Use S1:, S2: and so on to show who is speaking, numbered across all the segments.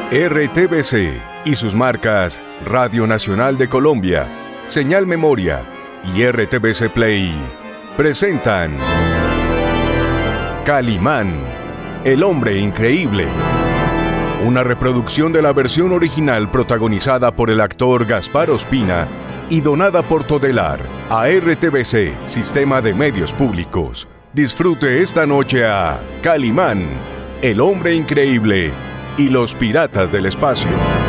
S1: RTBC y sus marcas Radio Nacional de Colombia, Señal Memoria y RTBC Play presentan Calimán, el hombre increíble. Una reproducción de la versión original protagonizada por el actor Gaspar Ospina y donada por Todelar a RTBC, Sistema de Medios Públicos. Disfrute esta noche a Calimán, el hombre increíble y los piratas del espacio.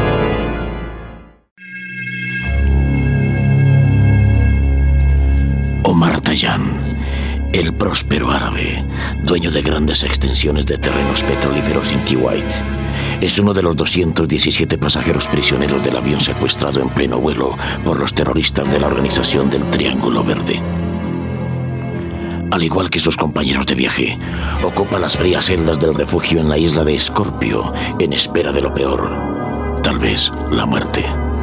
S2: Omar Tayán, el próspero árabe, dueño de grandes extensiones de terrenos petrolíferos en Kuwait, es uno de los 217 pasajeros prisioneros del avión secuestrado en pleno vuelo por los terroristas de la organización del Triángulo Verde. Al igual que sus compañeros de viaje, ocupa las frías celdas del refugio en la isla de Escorpio, en espera de lo peor, tal vez la muerte.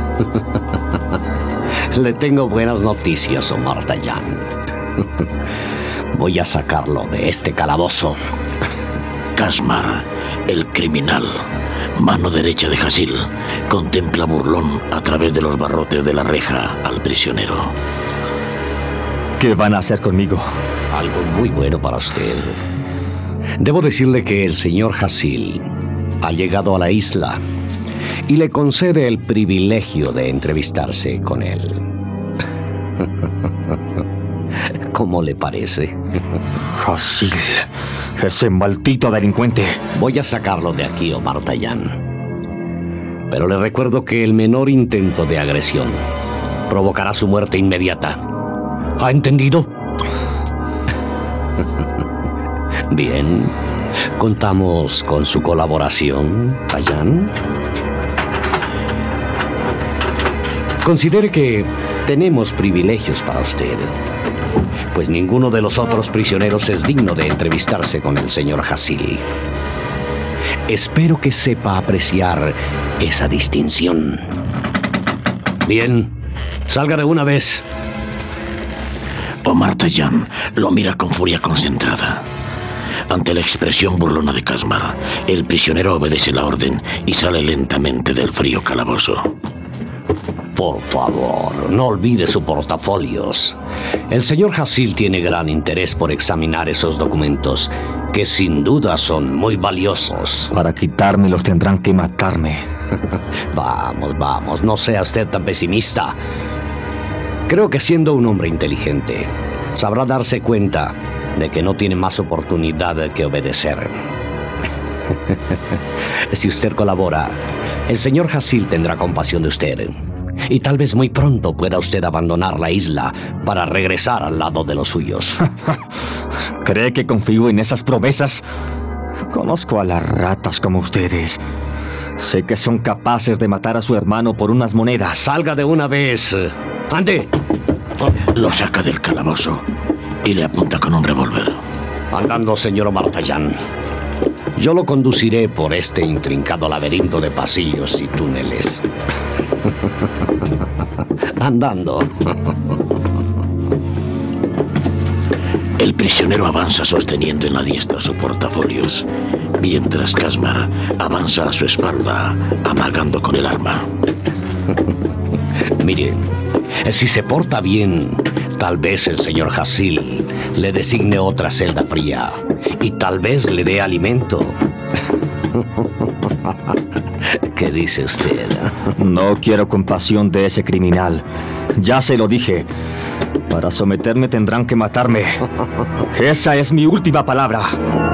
S3: Le tengo buenas noticias, Omar Tayán. Voy a sacarlo de este calabozo.
S2: Casmar, el criminal, mano derecha de Hasil, contempla burlón a través de los barrotes de la reja al prisionero.
S4: ¿Qué van a hacer conmigo?
S3: Algo muy bueno para usted. Debo decirle que el señor Hasil ha llegado a la isla y le concede el privilegio de entrevistarse con él. ¿Cómo le parece?
S4: Hasil, ese maldito delincuente.
S3: Voy a sacarlo de aquí, Omar Tayán. Pero le recuerdo que el menor intento de agresión provocará su muerte inmediata. ¿Ha entendido? Bien. ¿Contamos con su colaboración, Tayán? Considere que tenemos privilegios para usted, pues ninguno de los otros prisioneros es digno de entrevistarse con el señor Hasil. Espero que sepa apreciar esa distinción. Bien, salga de una vez.
S2: Omar Tayán lo mira con furia concentrada. Ante la expresión burlona de Casmar, el prisionero obedece la orden y sale lentamente del frío calabozo.
S3: Por favor, no olvide sus portafolios. El señor Hasil tiene gran interés por examinar esos documentos, que sin duda son muy valiosos.
S4: Para quitármelos tendrán que matarme.
S3: Vamos, no sea usted tan pesimista. Creo que siendo un hombre inteligente, sabrá darse cuenta de que no tiene más oportunidad que obedecer. Si usted colabora, el señor Hasil tendrá compasión de usted. Y tal vez muy pronto pueda usted abandonar la isla para regresar al lado de los suyos.
S4: ¿Cree que confío en esas promesas? Conozco a las ratas como ustedes. Sé que son capaces de matar a su hermano por unas monedas.
S3: Salga de una vez. ¡Ande!
S2: Lo saca del calabozo y le apunta con un revólver.
S3: Andando, señor Omar Tayán. Yo lo conduciré por este intrincado laberinto de pasillos y túneles. Andando.
S2: El prisionero avanza sosteniendo en la diestra su portafolios, mientras Casmar avanza a su espalda, amagando con el arma.
S3: Mire, si se porta bien, tal vez el señor Hasil le designe otra celda fría y tal vez le dé alimento. ¿Qué dice usted?
S4: No quiero compasión de ese criminal. Ya se lo dije. Para someterme tendrán que matarme. Esa es mi última palabra.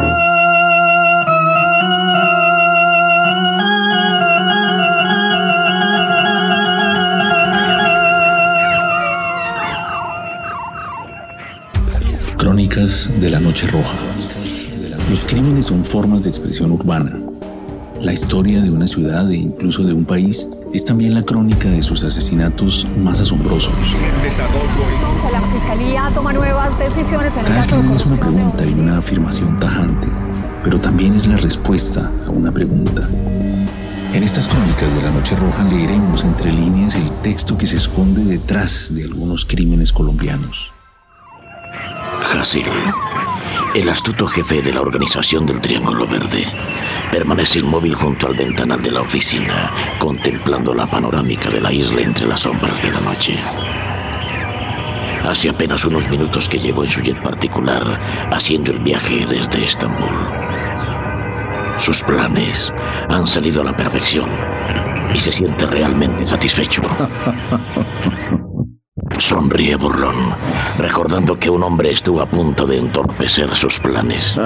S5: Crónicas de la Noche Roja. Los crímenes son formas de expresión urbana. La historia de una ciudad e incluso de un país es también la crónica de sus asesinatos más asombrosos.
S6: La Fiscalía toma nuevas decisiones en el
S5: Cada
S6: caso de
S5: crimen es una
S6: corrupción
S5: pregunta y una afirmación tajante, pero también es la respuesta a una pregunta. En estas crónicas de la Noche Roja leeremos entre líneas el texto que se esconde detrás de algunos crímenes colombianos.
S2: Hasil, el astuto jefe de la organización del Triángulo Verde, permanece inmóvil junto al ventanal de la oficina, contemplando la panorámica de la isla entre las sombras de la noche. Hace apenas unos minutos que llegó en su jet particular, haciendo el viaje desde Estambul. Sus planes han salido a la perfección y se siente realmente satisfecho. Sonríe burlón, recordando que un hombre estuvo a punto de entorpecer sus planes.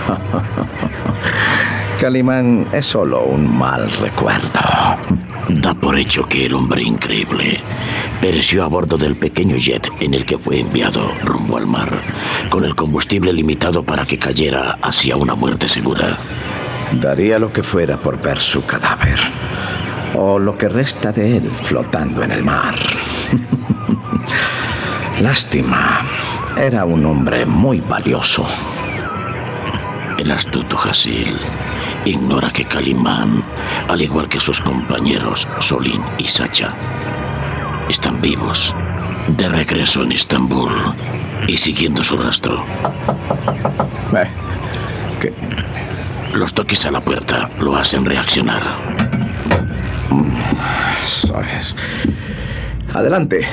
S7: Calimán es solo un mal recuerdo.
S2: Da por hecho que el hombre increíble pereció a bordo del pequeño jet en el que fue enviado rumbo al mar, con el combustible limitado para que cayera hacia una muerte segura.
S7: Daría lo que fuera por ver su cadáver, o lo que resta de él flotando en el mar. Lástima, era un hombre muy valioso.
S2: El astuto Hasil ignora que Calimán, al igual que sus compañeros Solín y Sacha, están vivos, de regreso en Estambul y siguiendo su rastro.
S7: ¿Qué?
S2: Los toques a la puerta lo hacen reaccionar.
S7: Eso es. Adelante.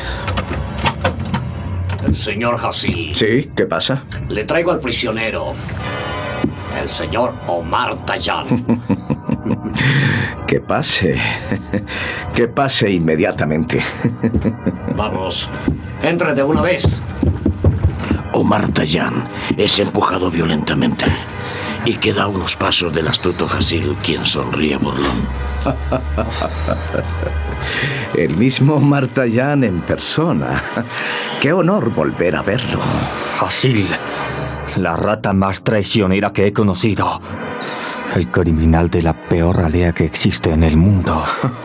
S3: El señor Hasil.
S7: ¿Sí? ¿Qué pasa?
S3: Le traigo al prisionero, el señor Omar Dayan.
S7: Que pase. Que pase inmediatamente.
S3: Vamos, entre de una vez.
S2: Omar Dayan es empujado violentamente y queda a unos pasos del astuto Hasil, quien sonríe burlón.
S7: El mismo Omar Dayan en persona. Qué honor volver a verlo.
S4: Hasil, la rata más traicionera que he conocido. El criminal de la peor aldea que existe en el mundo.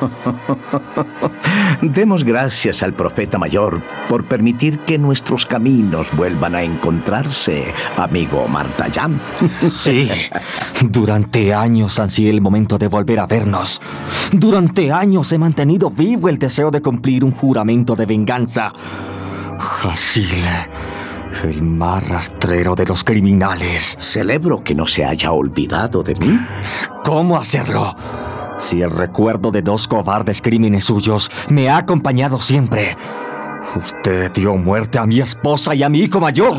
S7: Demos gracias al profeta mayor por permitir que nuestros caminos vuelvan a encontrarse, amigo Omar Dayan.
S4: Sí, durante años ansié el momento de volver a vernos. Durante años he mantenido vivo el deseo de cumplir un juramento de venganza. Hasil, el más rastrero de los criminales.
S7: Celebro que no se haya olvidado de mí.
S4: ¿Cómo hacerlo? Si el recuerdo de 2 cobardes crímenes suyos me ha acompañado siempre. Usted dio muerte a mi esposa y a mi hijo mayor.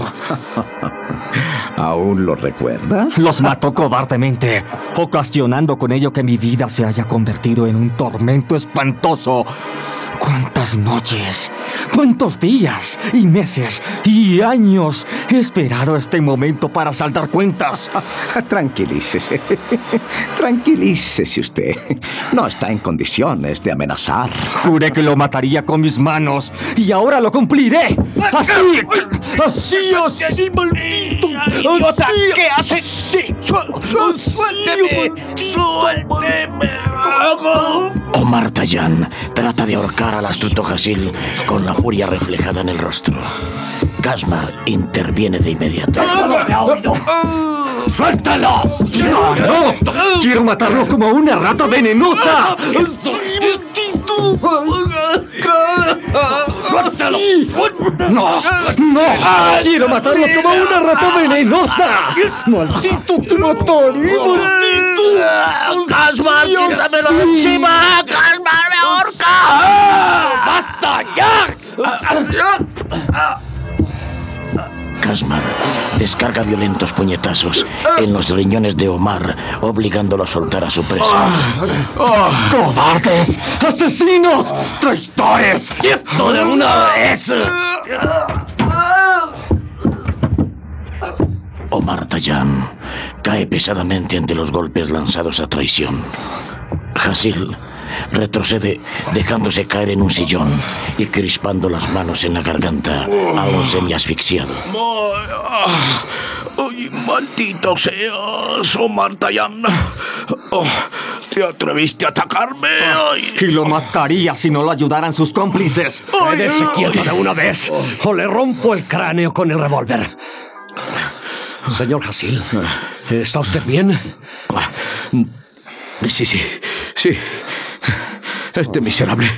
S7: ¿Aún lo recuerda?
S4: Los mató cobardemente, ocasionando con ello que mi vida se haya convertido en un tormento espantoso. ¿Cuántas noches, cuántos días y meses y años he esperado este momento para saldar cuentas?
S7: Tranquilícese. Tranquilícese usted. No está en condiciones de amenazar.
S4: Juré que lo mataría con mis manos y ahora lo cumpliré. ¡Así! ¡Así, maldito!
S7: ¡Idiota! ¿Qué hace?
S2: ¡Suélteme! Omar Dayan trata de ahorcar al astuto Hasil con la furia reflejada en el rostro. Gasmar interviene de inmediato.
S4: ¡Suéltalo! ¡No! ¡Quiero matarlo como una rata venenosa!
S2: ¡Suéltalo!
S4: ¡No! ¡No! ¡Quiero matarlo como una rata venenosa! ¡Maldito, te mataré! ¡Maldito!
S2: ¡Gasmar, quítamelo de encima! ¡Gasmar, me ahorca!
S4: ¡Basta ya!
S2: Gasmar descarga violentos puñetazos en los riñones de Omar, obligándolo a soltar a su presa.
S4: ¡Cobardes! ¡Asesinos! ¡Traidores!
S2: ¡Quieto de una vez! Omar Dayan cae pesadamente ante los golpes lanzados a traición. Hasil retrocede, dejándose caer en un sillón y crispando las manos en la garganta, aún semi-asfixiado.
S8: ¡Ay, maldito seas, Omar Dayan! ¿Te atreviste a atacarme?
S4: Y lo mataría si no lo ayudaran sus cómplices.
S3: Quédese quieto de una vez o le rompo el cráneo con el revólver. Señor Hasil, ¿está usted bien?
S7: Sí. Este miserable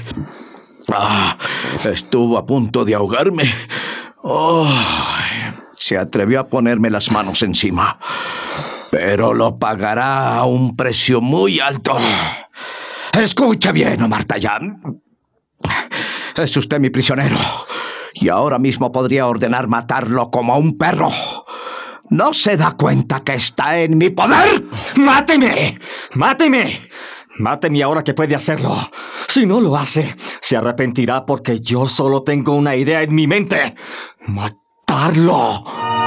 S7: estuvo a punto de ahogarme. Se atrevió a ponerme las manos encima. pero lo pagará a un precio muy alto. Escuche bien, Omar Dayan. Es usted mi prisionero, y ahora mismo podría ordenar matarlo como a un perro. ¿No se da cuenta que está en mi poder?
S4: ¡Máteme! ¡Máteme! Máteme ahora que puede hacerlo. Si no lo hace, se arrepentirá porque yo solo tengo una idea en mi mente: matarlo.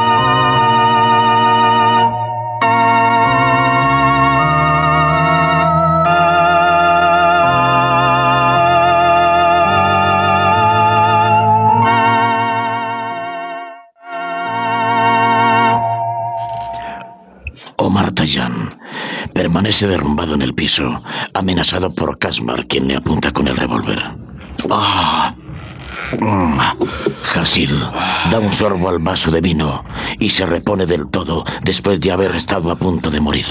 S2: Omar Dayan permanece derrumbado en el piso, amenazado por Kasmar, quien le apunta con el revólver. Hasil da un sorbo al vaso de vino y se repone del todo después de haber estado a punto de morir.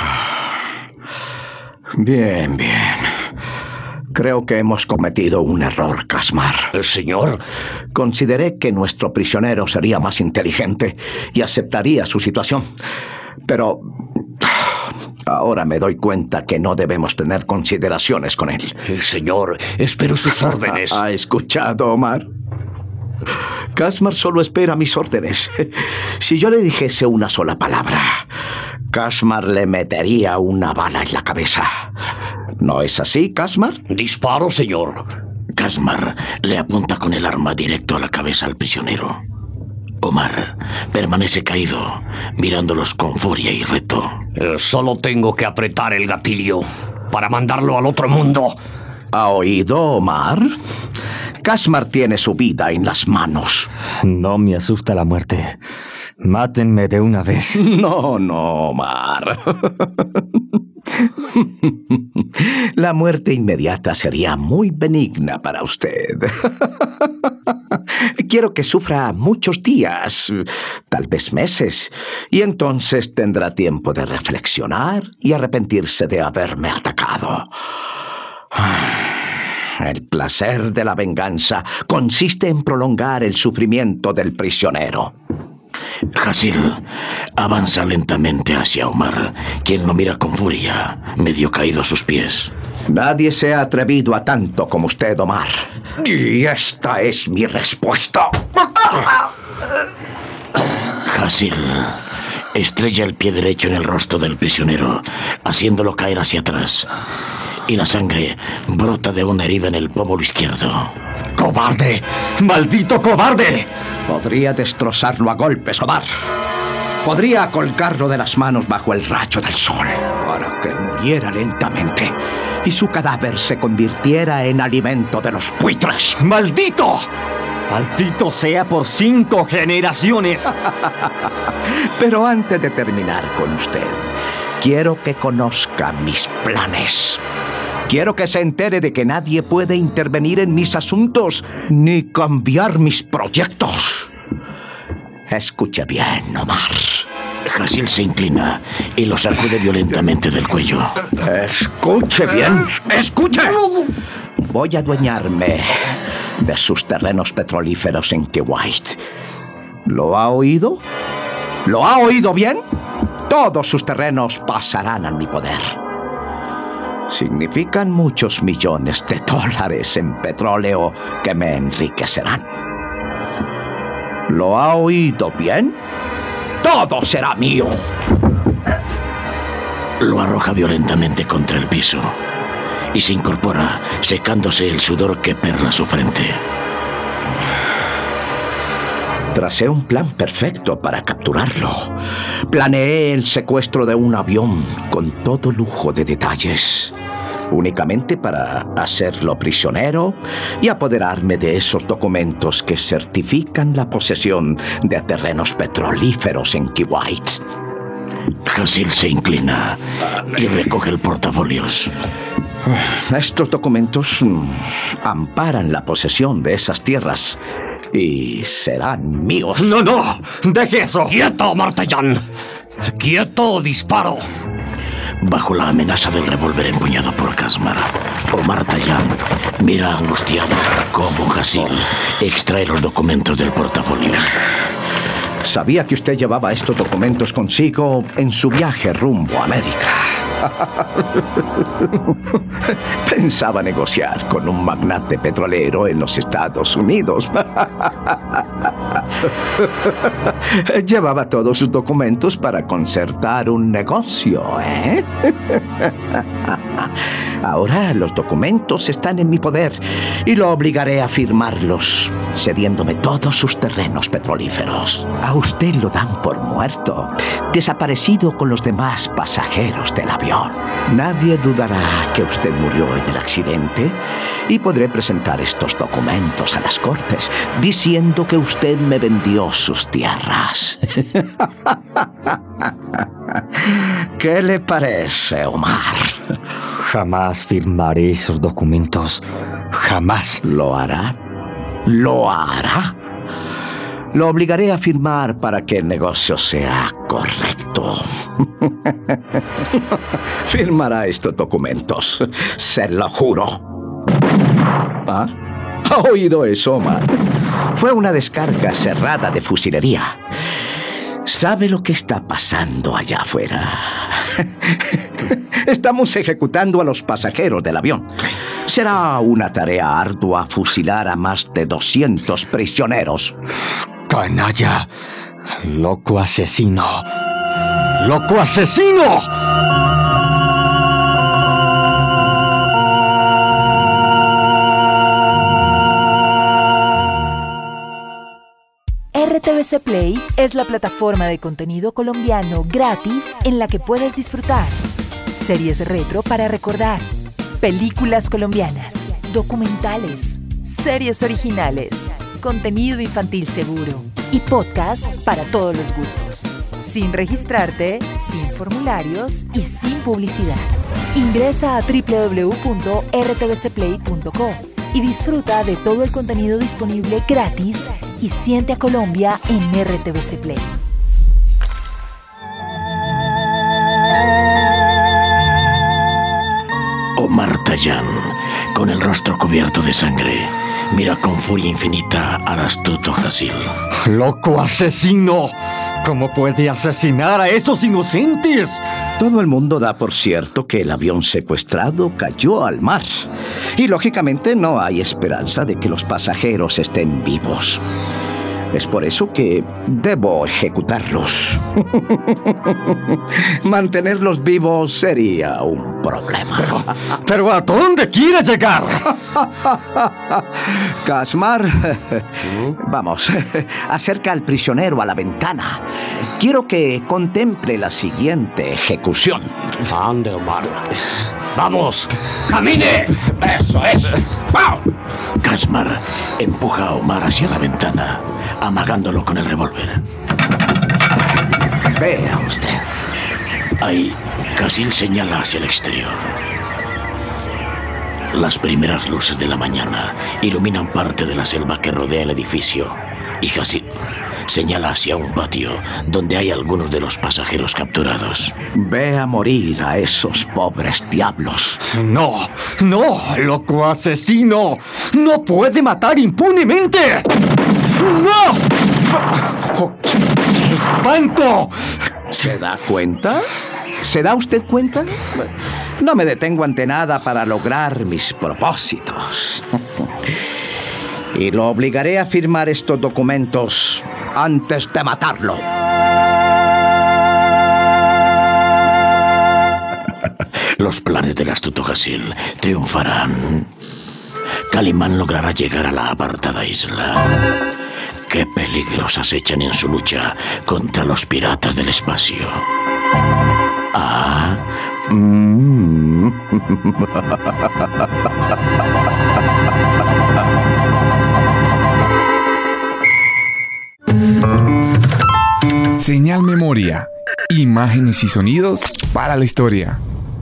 S7: Bien, bien. Creo que hemos cometido un error, Kasmar.
S3: Señor,
S7: consideré que nuestro prisionero sería más inteligente y aceptaría su situación. Pero ahora me doy cuenta que no debemos tener consideraciones con él.
S3: Señor, espero sus órdenes.
S7: ¿Ha escuchado, Omar? Kasmar solo espera mis órdenes. Si yo le dijese una sola palabra, Kasmar le metería una bala en la cabeza. ¿No es así, Kasmar?
S3: Disparo, señor.
S2: Kasmar le apunta con el arma directo a la cabeza al prisionero. Omar permanece caído, mirándolos con furia y reto.
S3: Solo tengo que apretar el gatillo para mandarlo al otro mundo.
S7: ¿Ha oído, Omar? Kasmar tiene su vida en las manos.
S4: No me asusta la muerte. Mátenme de una vez.
S7: No, Omar. La muerte inmediata sería muy benigna para usted. Quiero que sufra muchos días, tal vez meses, y entonces tendrá tiempo de reflexionar y arrepentirse de haberme atacado. El placer de la venganza consiste en prolongar el sufrimiento del prisionero.
S2: Hasil avanza lentamente hacia Omar, quien lo mira con furia, medio caído a sus pies.
S7: Nadie se ha atrevido a tanto como usted, Omar. Y esta es mi respuesta.
S2: Hasil estrella el pie derecho en el rostro del prisionero, haciéndolo caer hacia atrás. Y la sangre brota de una herida en el pómulo izquierdo.
S4: ¡Cobarde! ¡Maldito cobarde!
S7: Podría destrozarlo a golpes, Omar. Podría colgarlo de las manos bajo el rayo del sol para que muriera lentamente y su cadáver se convirtiera en alimento de los buitres.
S4: ¡Maldito! ¡Maldito sea por 5 generaciones!
S7: Pero antes de terminar con usted, quiero que conozca mis planes. Quiero que se entere de que nadie puede intervenir en mis asuntos ni cambiar mis proyectos. Escuche bien, Omar.
S2: Hasil se inclina y lo sacude violentamente del cuello.
S7: Escuche bien. ¡Escuche! Voy a adueñarme de sus terrenos petrolíferos en Kuwait. ¿Lo ha oído? ¿Lo ha oído bien? Todos sus terrenos pasarán a mi poder. Significan muchos millones de dólares en petróleo que me enriquecerán. ¿Lo ha oído bien? ¡Todo será mío!
S2: Lo arroja violentamente contra el piso y se incorpora, secándose el sudor que perla su frente.
S7: Tracé un plan perfecto para capturarlo. Planeé el secuestro de un avión con todo lujo de detalles, únicamente para hacerlo prisionero y apoderarme de esos documentos que certifican la posesión de terrenos petrolíferos en Kuwait.
S2: Hasil se inclina y recoge el portafolios.
S7: Estos documentos amparan la posesión de esas tierras y serán míos.
S4: ¡No, no! ¡Deje eso!
S3: ¡Quieto, Omar Dayan! ¡Quieto o disparo!
S2: Bajo la amenaza del revólver empuñado por Kasmar, Omar Dayan mira angustiado cómo Hasil extrae los documentos del portafolio.
S7: Sabía que usted llevaba estos documentos consigo en su viaje rumbo a América. Pensaba negociar con un magnate petrolero en los Estados Unidos. Llevaba todos sus documentos para concertar un negocio, ¿eh? Ahora los documentos están en mi poder y lo obligaré a firmarlos, cediéndome todos sus terrenos petrolíferos. A usted lo dan por muerto, desaparecido con los demás pasajeros del avión. Nadie dudará que usted murió en el accidente y podré presentar estos documentos a las cortes diciendo que usted me vendió sus tierras. ¿Qué le parece, Omar?
S4: Jamás firmaré esos documentos. Jamás.
S7: ¿Lo hará? ¿Lo hará? Lo obligaré a firmar para que el negocio sea correcto. Firmará estos documentos, se lo juro. ¿Ah? ¿Ha oído eso, Omar? Fue una descarga cerrada de fusilería. ¿Sabe lo que está pasando allá afuera? Estamos ejecutando a los pasajeros del avión. Será una tarea ardua fusilar a más de 200 prisioneros.
S4: ¡Canalla! ¡Loco asesino! ¡Loco asesino!
S9: RTVC Play es la plataforma de contenido colombiano gratis en la que puedes disfrutar series retro para recordar, películas colombianas, documentales, series originales, contenido infantil seguro y podcast para todos los gustos. Sin registrarte, sin formularios y sin publicidad. Ingresa a www.rtvcplay.co y disfruta de todo el contenido disponible gratis y siente a Colombia en RTVC Play.
S2: Omar Tayán, con el rostro cubierto de sangre, mira con furia infinita al astuto Hasil.
S4: ¡Loco asesino! ¿Cómo puede asesinar a esos inocentes?
S7: Todo el mundo da por cierto que el avión secuestrado cayó al mar. Y lógicamente no hay esperanza de que los pasajeros estén vivos. Es por eso que debo ejecutarlos. Mantenerlos vivos sería un problema.
S4: Pero ¿a dónde quieres llegar?
S7: Gasmar, vamos, acerca al prisionero a la ventana. Quiero que contemple la siguiente ejecución.
S3: Ande, Omar.
S8: ¡Vamos! ¡Camine! ¡Eso es! ¡Vamos!
S2: Gasmar empuja a Omar hacia la ventana, amagándolo con el revólver.
S7: Vea usted.
S2: Ahí, Hasil señala hacia el exterior. Las primeras luces de la mañana iluminan parte de la selva que rodea el edificio, y Hasil señala hacia un patio donde hay algunos de los pasajeros capturados.
S7: Ve a morir a esos pobres diablos.
S4: ¡No! ¡No! ¡Loco asesino! ¡No puede matar impunemente! ¡No! ¡Oh, ¡qué espanto!
S7: ¿Se da cuenta? ¿Se da usted cuenta? No me detengo ante nada para lograr mis propósitos. Y lo obligaré a firmar estos documentos antes de matarlo.
S2: Los planes del astuto Hasil triunfarán. Calimán logrará llegar a la apartada isla. ¿Qué peligros acechan en su lucha contra los piratas del espacio?
S10: Señal Memoria. Imágenes y sonidos para la historia.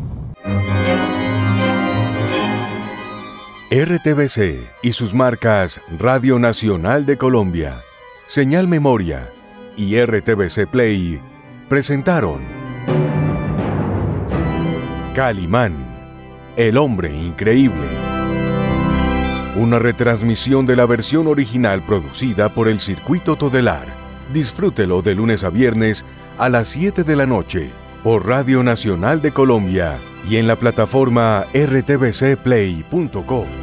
S1: RTVC y sus marcas Radio Nacional de Colombia, Señal Memoria y RTVC Play presentaron Calimán, el hombre increíble. Una retransmisión de la versión original producida por el Circuito Todelar, Disfrútelo de lunes a viernes a las 7 de la noche por Radio Nacional de Colombia y en la plataforma rtvcplay.co.